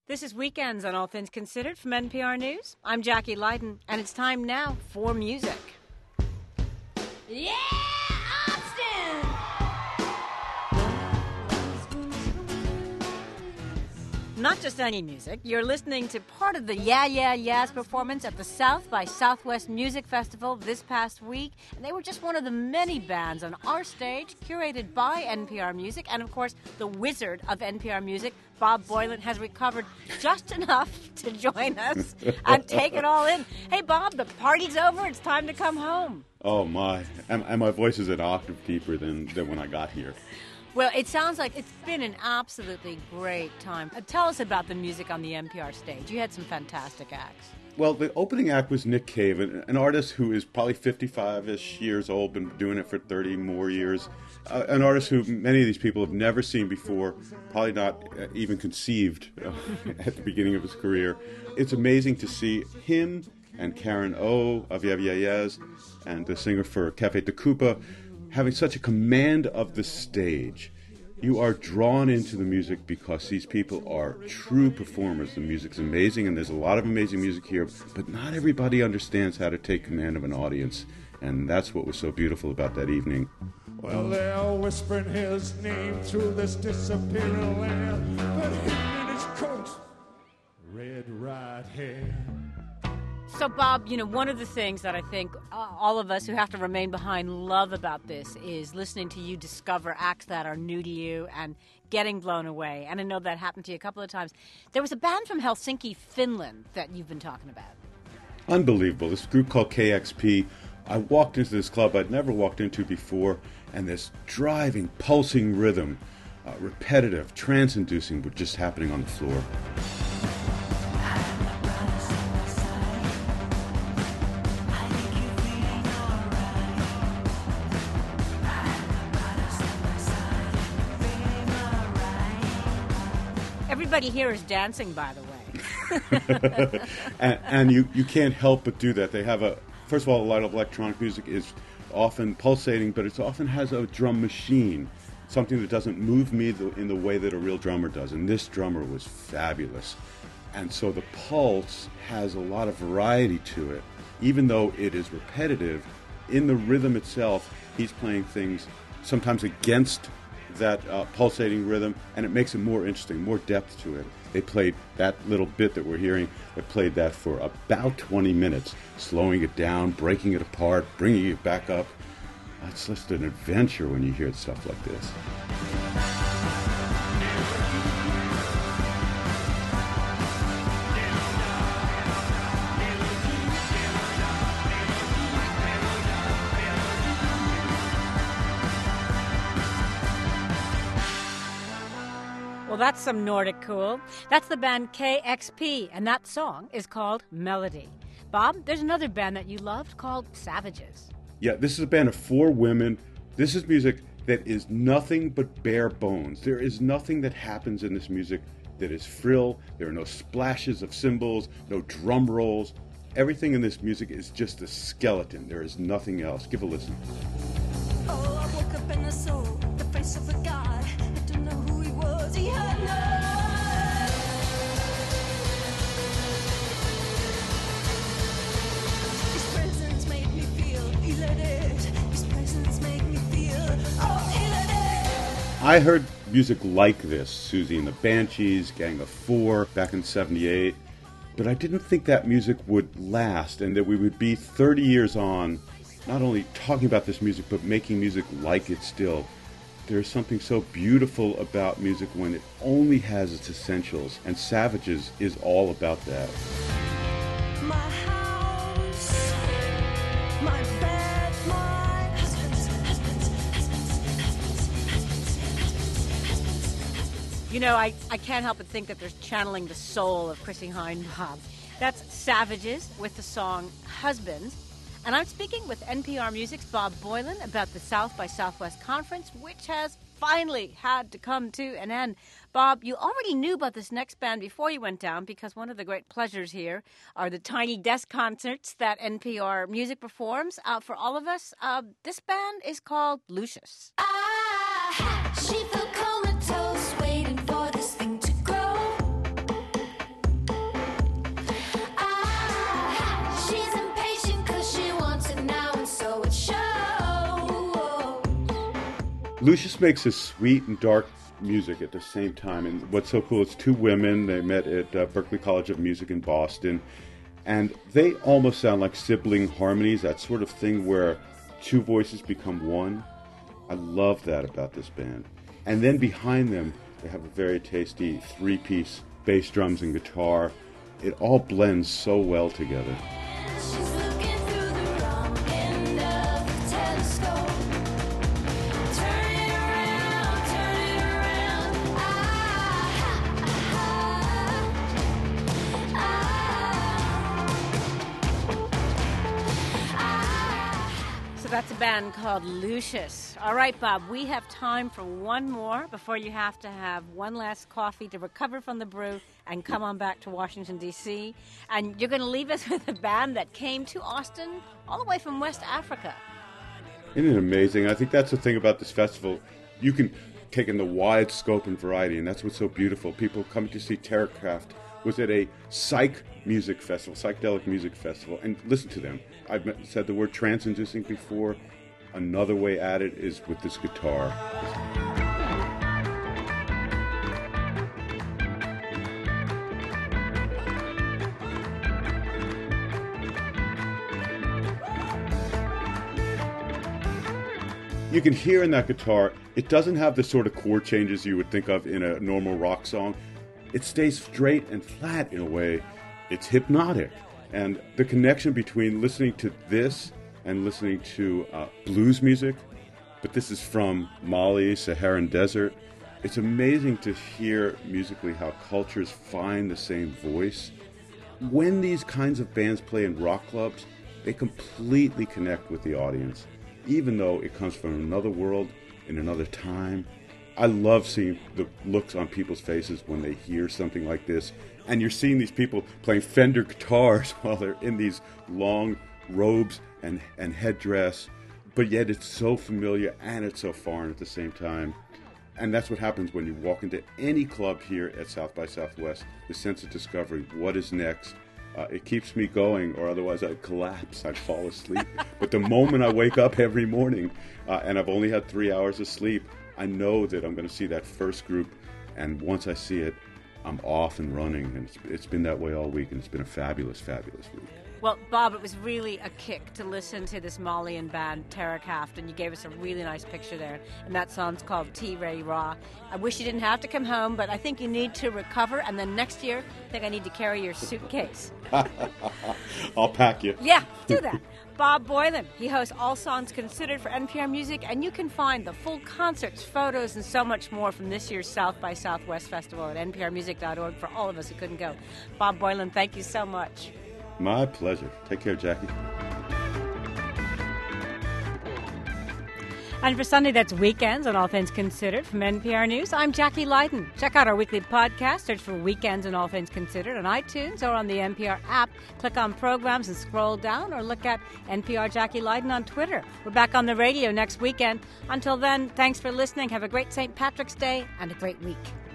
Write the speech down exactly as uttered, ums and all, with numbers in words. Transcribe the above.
This is Weekends on All Things Considered from N P R News. I'm Jackie Leiden, and it's time now for music. Yeah, Austin! Not just any music. You're listening to part of the Yeah Yeah Yeahs performance at the South by Southwest Music Festival this past week. And they were just one of the many bands on our stage, curated by N P R Music. And, of course, the wizard of N P R Music, Bob Boilen, has recovered just enough to join us and take it all in. Hey, Bob, the party's over. It's time to come home. Oh, my. And, and my voice is an octave deeper than, than when I got here. Well, it sounds like it's been an absolutely great time. Uh, tell us about the music on the N P R stage. You had some fantastic acts. Well, the opening act was Nick Cave, an, an artist who is probably fifty-five-ish years old, been doing it for thirty more years. Uh, an artist who many of these people have never seen before, probably not uh, even conceived uh, at the beginning of his career. It's amazing to see him and Karen O of Yeah Yeah Yeahs and the singer for Cafe Tacuba having such a command of the stage. You are drawn into the music because these people are true performers. The music's amazing, and there's a lot of amazing music here, but not everybody understands how to take command of an audience, and that's what was so beautiful about that evening. Well, they're all whispering his name through this disappearing land, but him in his coat, red right hair. So, Bob, you know, one of the things that I think uh, all of us who have to remain behind love about this is listening to you discover acts that are new to you and getting blown away. And I know that happened to you a couple of times. There was a band from Helsinki, Finland, that you've been talking about. Unbelievable. This group called K X P. I walked into this club I'd never walked into before, and this driving, pulsing rhythm, uh, repetitive, trance-inducing, but just happening on the floor. Everybody here is dancing, by the way. and and you, you can't help but do that. They have a, first of all, a lot of electronic music is often pulsating, but it often has a drum machine, something that doesn't move me the, in the way that a real drummer does. And this drummer was fabulous. And so the pulse has a lot of variety to it. Even though it is repetitive, in the rhythm itself, he's playing things sometimes against that uh, pulsating rhythm, and it makes it more interesting, more depth to it. They played that little bit that we're hearing, they played that for about twenty minutes, slowing it down, breaking it apart, bringing it back up. It's just an adventure when you hear stuff like this. Well, that's some Nordic cool. That's the band K X P, and that song is called Melody. Bob, there's another band that you loved called Savages. Yeah, this is a band of four women. This is music that is nothing but bare bones. There is nothing that happens in this music that is frill. There are no splashes of cymbals, no drum rolls. Everything in this music is just a skeleton. There is nothing else. Give a listen. Oh, I woke up and I saw the face of a guy. I don't know who he was. He had no. His presence made me feel elated. His presence made me feel oh elated. I heard music like this, Susie and the Banshees, Gang of Four, back in seventy-eight. But I didn't think that music would last and that we would be thirty years on, not only talking about this music, but making music like it still. There's something so beautiful about music when it only has its essentials, and Savages is all about that. My house, my bed, my husbands, husbands, husbands, husbands, husbands, husbands, husbands. You know, I, I can't help but think that they're channeling the soul of Chrissy Hynde, Bob. That's Savages with the song Husbands. And I'm speaking with N P R Music's Bob Boilen about the South by Southwest Conference, which has finally had to come to an end. Bob, you already knew about this next band before you went down, because one of the great pleasures here are the tiny desk concerts that N P R Music performs. Uh, for all of us, uh, this band is called Lucius. Ah, she felt comatose, waiting for this thing to grow. Lucius makes this sweet and dark music at the same time. And what's so cool, it's two women. They met at uh, Berklee College of Music in Boston. And they almost sound like sibling harmonies, that sort of thing where two voices become one. I love that about this band. And then behind them, they have a very tasty three-piece bass, drums, and guitar. It all blends so well together. She's looking through the wrong end of the telescope. Turn it around, turn it around. Ah, ah, ah. So that's a band called Lucius. All right, Bob, we have time for one more before you have to have one last coffee to recover from the brew and come on back to Washington, D C And you're going to leave us with a band that came to Austin all the way from West Africa. Isn't it amazing? I think that's the thing about this festival. You can take in the wide scope and variety, and that's what's so beautiful. People coming to see Terracraft was at a psych music festival, psychedelic music festival, and listen to them. I've said the word trance-inducing before. Another way at it is with this guitar. You can hear in that guitar, it doesn't have the sort of chord changes you would think of in a normal rock song. It stays straight and flat in a way. It's hypnotic. And the connection between listening to this and listening to uh, blues music, but this is from Mali, Saharan Desert. It's amazing to hear musically how cultures find the same voice. When these kinds of bands play in rock clubs, they completely connect with the audience, even though it comes from another world, in another time. I love seeing the looks on people's faces when they hear something like this. And you're seeing these people playing Fender guitars while they're in these long robes and, and headdress, but yet it's so familiar and it's so foreign at the same time. And that's what happens when you walk into any club here at South by Southwest, the sense of discovery. What is next? Uh, it keeps me going, or otherwise I'd collapse, I'd fall asleep. But the moment I wake up every morning, uh, and I've only had three hours of sleep, I know that I'm going to see that first group, and once I see it, I'm off and running, and it's, it's been that way all week, and it's been a fabulous, fabulous week. Well, Bob, it was really a kick to listen to this Malian band, Terracraft, and you gave us a really nice picture there. And that song's called T-Ray Raw. I wish you didn't have to come home, but I think you need to recover, and then next year, I think I need to carry your suitcase. I'll pack you. Yeah, do that. Bob Boilen, he hosts All Songs Considered for N P R Music, and you can find the full concerts, photos, and so much more from this year's South by Southwest Festival at n p r music dot org for all of us who couldn't go. Bob Boilen, thank you so much. My pleasure. Take care, Jackie. And for Sunday, that's Weekends on All Things Considered from N P R News. I'm Jackie Leiden. Check out our weekly podcast. Search for Weekends on All Things Considered on iTunes or on the N P R app. Click on programs and scroll down, or look at N P R Jackie Leiden on Twitter. We're back on the radio next weekend. Until then, thanks for listening. Have a great Saint Patrick's Day and a great week.